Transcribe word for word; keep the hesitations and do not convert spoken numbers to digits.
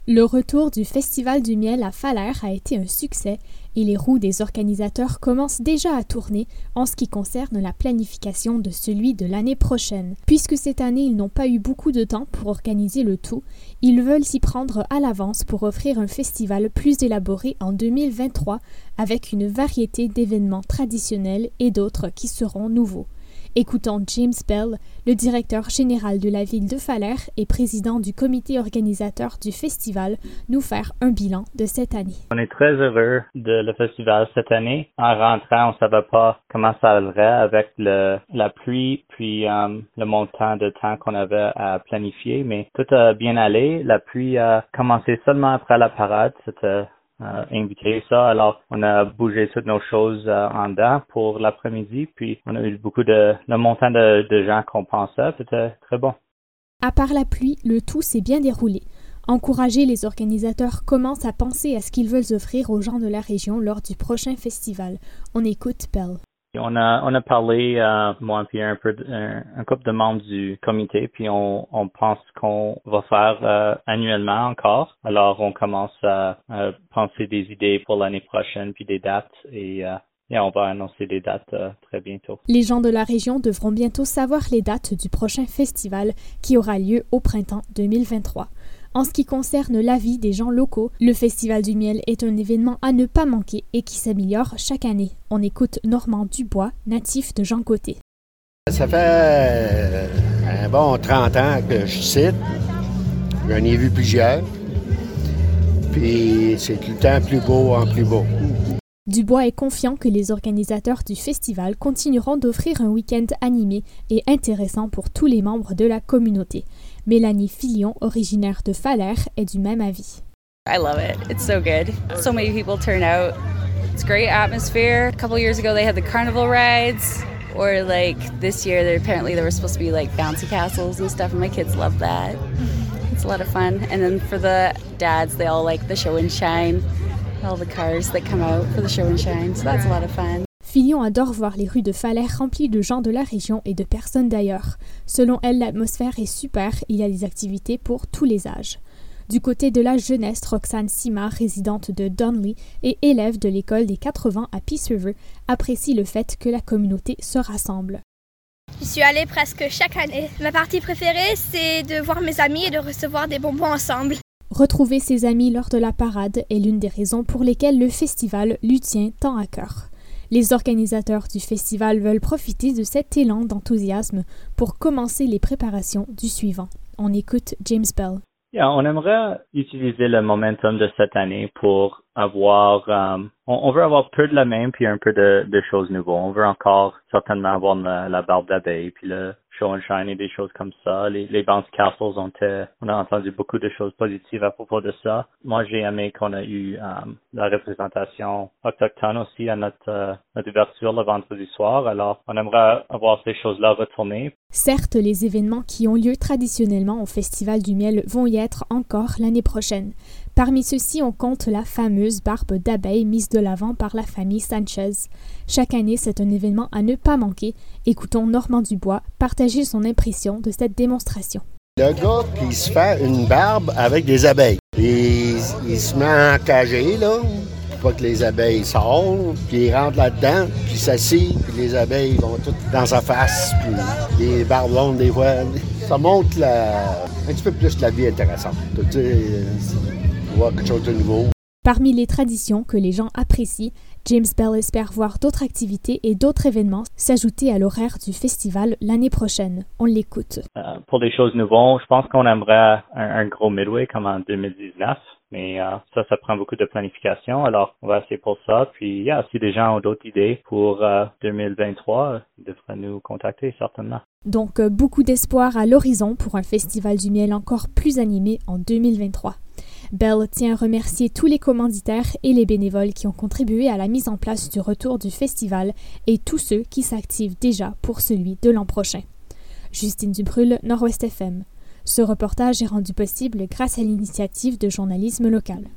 Le retour du Festival du miel à Falaire a été un succès et les roues des organisateurs commencent déjà à tourner en ce qui concerne la planification de celui de l'année prochaine. Puisque cette année, ils n'ont pas eu beaucoup de temps pour organiser le tout, ils veulent s'y prendre à l'avance pour offrir un festival plus élaboré en deux mille vingt-trois avec une variété d'événements traditionnels et d'autres qui seront nouveaux. Écoutons James Bell, le directeur général de la ville de Falaire et président du comité organisateur du festival, nous faire un bilan de cette année. On est très heureux de le festival cette année. En rentrant, on ne savait pas comment ça allait avec le, la pluie puis um, le montant de temps qu'on avait à planifier, mais tout a bien allé. La pluie a commencé seulement après la parade. C'était Euh, invité ça. Alors, on a bougé toutes nos choses euh, en dedans pour l'après-midi, puis on a eu beaucoup de, le montant de, de gens qu'on pensait, c'était très bon. À part la pluie, le tout s'est bien déroulé. Encouragés, les organisateurs commencent à penser à ce qu'ils veulent offrir aux gens de la région lors du prochain festival. On écoute Bell. On a on a parlé, euh, moi et un peu un, un couple de membres du comité, puis on, on pense qu'on va faire euh, annuellement encore. Alors on commence à, à penser des idées pour l'année prochaine, puis des dates, et, euh, et on va annoncer des dates euh, très bientôt. Les gens de la région devront bientôt savoir les dates du prochain festival qui aura lieu au printemps deux mille vingt-trois. En ce qui concerne la vie des gens locaux, le Festival du miel est un événement à ne pas manquer et qui s'améliore chaque année. On écoute Normand Dubois, natif de Jean Côté. Ça fait un bon trente ans que je cite. J'en ai vu plusieurs. Puis c'est tout le temps plus beau en plus beau. Dubois est confiant que les organisateurs du festival continueront d'offrir un week-end animé et intéressant pour tous les membres de la communauté. Mélanie Filion, originaire de Falaire, est du même avis. I love it. It's so good. So many people turn out. It's great atmosphere. A couple years ago they had the carnival rides, or like this year there apparently there were supposed to be like bouncy castles and stuff, and my kids love that. It's a lot of fun. And then for the dads, they all like the show and shine. All the cars that come out for the show and shine, so that's a lot of fun. Filion adore voir les rues de Falaire remplies de gens de la région et de personnes d'ailleurs. Selon elle, l'atmosphère est super, il y a des activités pour tous les âges. Du côté de la jeunesse, Roxane Simard, résidente de Donley et élève de l'école des quatre-vingts à Peace River, apprécie le fait que la communauté se rassemble. Je suis allée presque chaque année. Ma partie préférée, c'est de voir mes amis et de recevoir des bonbons ensemble. Retrouver ses amis lors de la parade est l'une des raisons pour lesquelles le festival lui tient tant à cœur. Les organisateurs du festival veulent profiter de cet élan d'enthousiasme pour commencer les préparations du suivant. On écoute James Bell. Yeah, on aimerait utiliser le momentum de cette année pour avoir, um, on, on veut avoir peu de la même puis un peu de, de choses nouvelles. On veut encore certainement avoir la, la barbe d'abeille puis le show and shine et des choses comme ça. Les, les bounce castles ont été, on a entendu beaucoup de choses positives à propos de ça. Moi, j'ai aimé qu'on a eu um, la représentation autochtone aussi à notre, uh, notre ouverture le vendredi soir. Alors, on aimerait avoir ces choses-là retournées. Certes, les événements qui ont lieu traditionnellement au Festival du miel vont y être encore l'année prochaine. Parmi ceux-ci, on compte la fameuse barbe d'abeille mise de l'avant par la famille Sanchez. Chaque année, c'est un événement à ne pas manquer. Écoutons Normand Dubois partager son impression de cette démonstration. Le gars qui se fait une barbe avec des abeilles. Il, il se met à encager, là, pour pas que les abeilles sortent, puis il rentre là-dedans, puis il s'assied, puis les abeilles vont toutes dans sa face, puis les barbes longues, des fois. Ça montre la, un petit peu plus la vie intéressante. Tu sais, on voit quelque chose de nouveau. Parmi les traditions que les gens apprécient, James Bell espère voir d'autres activités et d'autres événements s'ajouter à l'horaire du festival l'année prochaine. On l'écoute. Euh, pour des choses nouvelles, je pense qu'on aimerait un, un gros midway comme en deux mille dix-neuf, mais euh, ça, ça prend beaucoup de planification, alors on va essayer pour ça. Puis, yeah, si des gens ont d'autres idées pour euh, deux mille vingt-trois, ils devraient nous contacter certainement. Donc, euh, beaucoup d'espoir à l'horizon pour un festival du miel encore plus animé en deux mille vingt-trois. Bell tient à remercier tous les commanditaires et les bénévoles qui ont contribué à la mise en place du retour du festival et tous ceux qui s'activent déjà pour celui de l'an prochain. Justine Dubrul, Nord-Ouest F M. Ce reportage est rendu possible grâce à l'initiative de journalisme local.